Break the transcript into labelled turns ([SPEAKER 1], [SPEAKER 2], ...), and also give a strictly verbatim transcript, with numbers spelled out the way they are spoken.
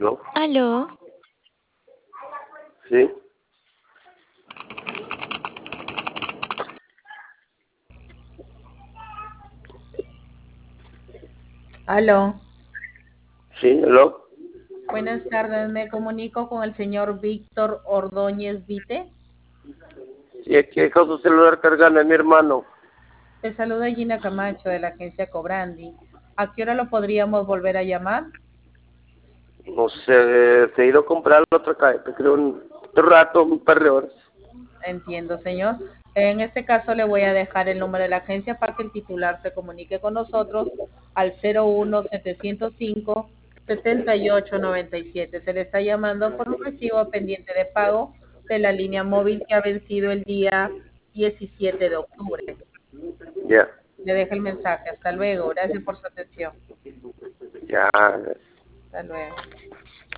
[SPEAKER 1] ¿No?
[SPEAKER 2] Aló,
[SPEAKER 1] Sí,
[SPEAKER 3] Aló,
[SPEAKER 1] sí, ¿no?
[SPEAKER 3] buenas tardes. Me comunico con el señor Víctor Ordóñez Vite.
[SPEAKER 1] Sí, aquí deja su celular cargando a mi hermano.
[SPEAKER 3] Te saluda Gina Camacho de la agencia Cobrandi. ¿A qué hora lo podríamos volver a llamar?
[SPEAKER 1] No sé, se ha ido a comprar la otra calle, creo un rato, un par de horas.
[SPEAKER 3] Entiendo, señor. En este caso le voy a dejar el número de la agencia para que el titular se comunique con nosotros al cero uno setecientos cinco setenta y ocho noventa y siete. Se le está llamando por un recibo pendiente de pago de la línea móvil que ha vencido el día diecisiete de octubre.
[SPEAKER 1] Ya,
[SPEAKER 3] Le dejo el mensaje. Hasta luego. Gracias por su atención.
[SPEAKER 1] ya.
[SPEAKER 3] Hasta luego.